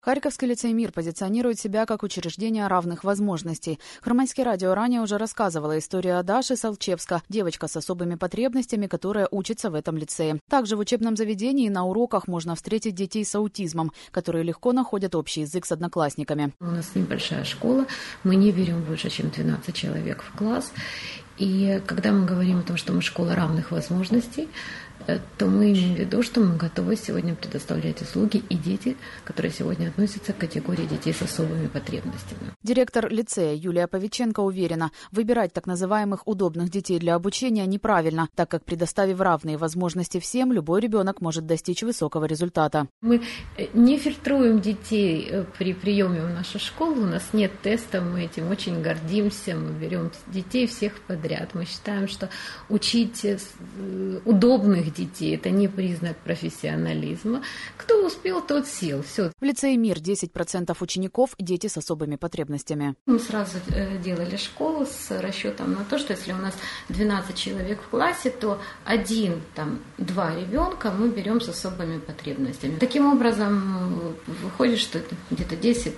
Харьковский лицей «Мир» позиционирует себя как учреждение равных возможностей. Громадское радио ранее уже рассказывала историю о Даше Салчевска, девочка с особыми потребностями, которая учится в этом лицее. Также в учебном заведении на уроках можно встретить детей с аутизмом, которые легко находят общий язык с одноклассниками. У нас небольшая школа, мы не берем больше, чем 12 человек в класс. И когда мы говорим о том, что мы школа равных возможностей, то мы имеем в виду, что мы готовы сегодня предоставлять услуги и дети, которые сегодня относятся к категории детей с особыми потребностями. Директор лицея Юлия Павиченко уверена, выбирать так называемых удобных детей для обучения неправильно, так как, предоставив равные возможности всем, любой ребенок может достичь высокого результата. Мы не фильтруем детей при приеме в нашу школу, у нас нет теста, мы этим очень гордимся, мы берем детей всех подряд. Мы считаем, что учить удобных детей – это не признак профессионализма. Кто успел, тот сел. Все. В лицее «Мир» 10% учеников – дети с особыми потребностями. Мы сразу делали школу с расчетом на то, что если у нас 12 человек в классе, то 1-2 ребенка мы берем с особыми потребностями. Таким образом, выходит, что где-то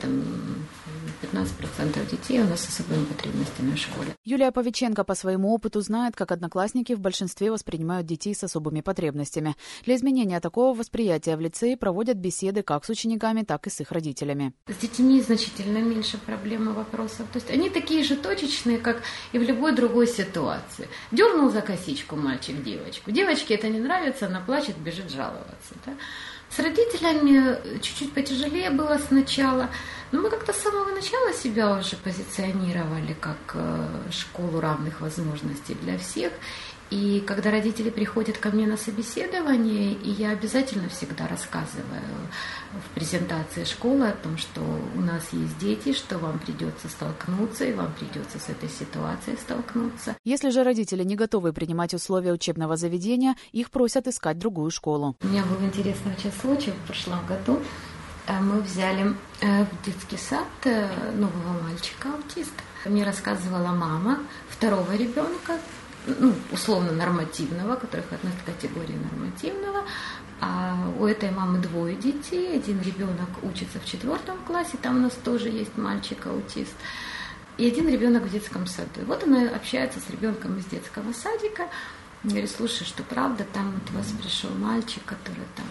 10-15% детей у нас с особыми потребностями в школе. Юлия Павиченко по своему опыту знает, как одноклассники в большинстве воспринимают детей с особыми потребностями. Для изменения такого восприятия в лицее проводят беседы как с учениками, так и с их родителями. С детьми значительно меньше проблем и вопросов. То есть они такие же точечные, как и в любой другой ситуации. Дернул за косичку мальчик девочку. Девочке это не нравится, она плачет, бежит жаловаться. Да? С родителями чуть-чуть потяжелее было сначала, но мы как-то с самого начала себя уже позиционировали как школу равных возможностей для всех. И когда родители приходят ко мне на собеседование, и я обязательно всегда рассказываю в презентации школы о том, что у нас есть дети, что вам придется столкнуться, и вам придется с этой ситуацией столкнуться. Если же родители не готовы принимать условия учебного заведения, их просят искать другую школу. У меня был интересный очень случай в прошлом году. Мы взяли в детский сад нового мальчика-аутиста. Мне рассказывала мама второго ребенка, условно нормативного, которых относят к категории нормативного. А у этой мамы 2 детей. Один ребенок учится в 4 классе, там у нас тоже есть мальчик-аутист. И один ребенок в детском саду. И вот она общается с ребенком из детского садика. Говорит: слушай, что правда, там вот у вас пришел мальчик, который там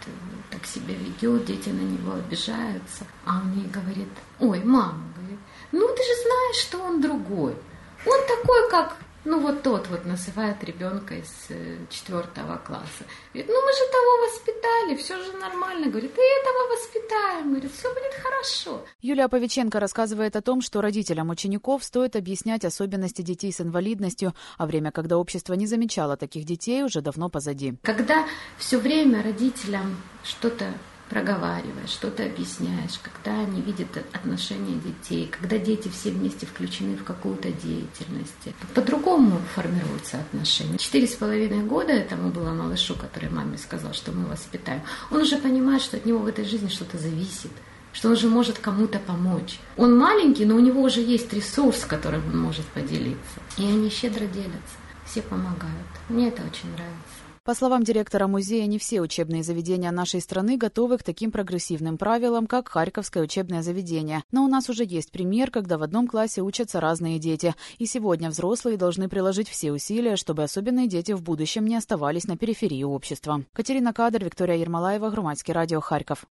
так себя ведет, дети на него обижаются. А он ей говорит: ой, мама, говорит, ты же знаешь, что он другой. Он такой, как... вот тот называет ребенка из 4 класса. Говорит: мы же того воспитали, все же нормально. Говорит: и этого воспитаем. Говорит: все будет хорошо. Юлия Павиченко рассказывает о том, что родителям учеников стоит объяснять особенности детей с инвалидностью, а время, когда общество не замечало таких детей, уже давно позади. Когда все время родителям что-то проговариваешь, что-то объясняешь, когда они видят отношения детей, когда дети все вместе включены в какую-то деятельность, по-другому формируются отношения. 4,5 года этому было малышу, который маме сказал, что мы воспитаем. Он уже понимает, что от него в этой жизни что-то зависит, что он уже может кому-то помочь. Он маленький, но у него уже есть ресурс, которым он может поделиться. И они щедро делятся, все помогают. Мне это очень нравится. По словам директора музея, не все учебные заведения нашей страны готовы к таким прогрессивным правилам, как Харьковское учебное заведение. Но у нас уже есть пример, когда в одном классе учатся разные дети. И сегодня взрослые должны приложить все усилия, чтобы особенные дети в будущем не оставались на периферии общества. Катерина Кадр, Виктория Ермолаева, Громадское радио, Харьков.